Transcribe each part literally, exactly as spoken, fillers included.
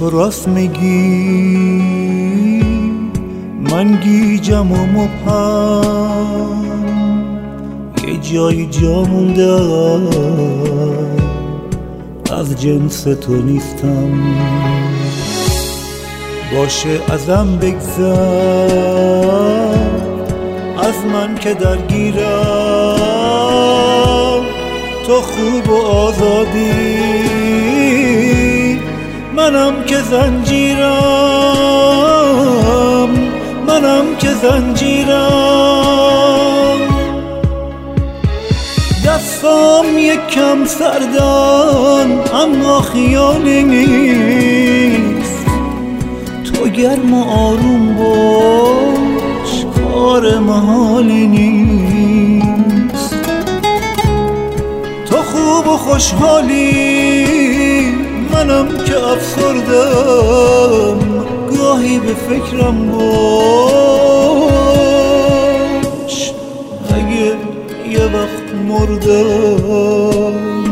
تو راست میگی من گیجم و مبهم، یه جایی جا موندم از جنس تو نیستم. باشه ازم بگذر، از من که درگیرم، تو خوب و آزادی، منم که زنجیرم، منم که زنجیرم. دستام یکم سردن اما خیالی نیست، تو گرم و آروم باش کار محالی نیست. تو خوب و خوشحالی، منم که افسردم، گاهی به فکرم باش اگه یه وقت مردم.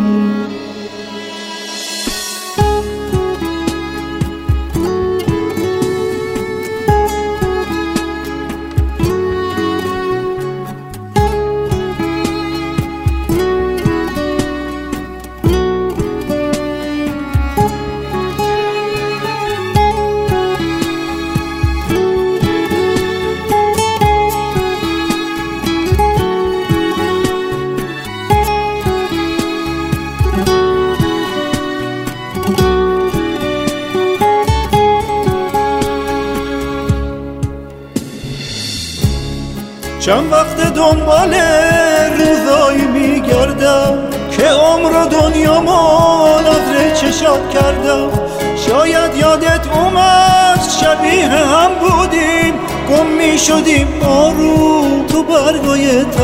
چند وقت دنبال روزایی میگردم که عمر و دنیامو نظر چشات کردم. شاید یادت اومد شبیه هم بودیم، گم میشدیم آروم تو برگای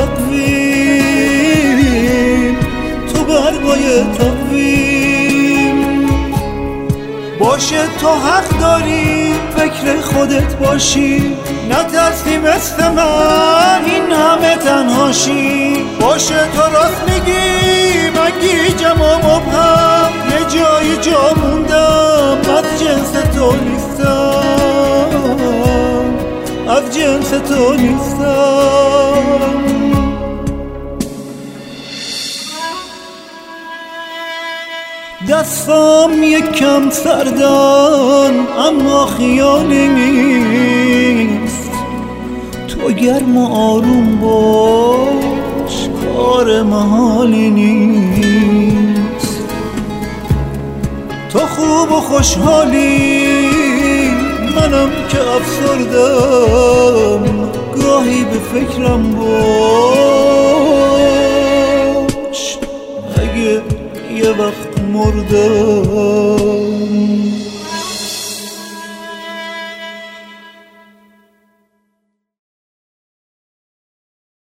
تقویم، تو برگای تقویم. باشه تو حق داری فکر خودت باشی، نترسی مثل من این همه تنهاشی. باشه تو راست میگی من گیجم و مبهم، یه جایی جا موندم از جنس تو نیستم، از جنس تو نیستم. دستام یکم سردن اما خیالی نیست، تو گرم و آروم باش کار محالی نیست. تو خوب و خوشحالی، منم که افسردم، گاهی به فکرم باش اگه یه وقت مردم.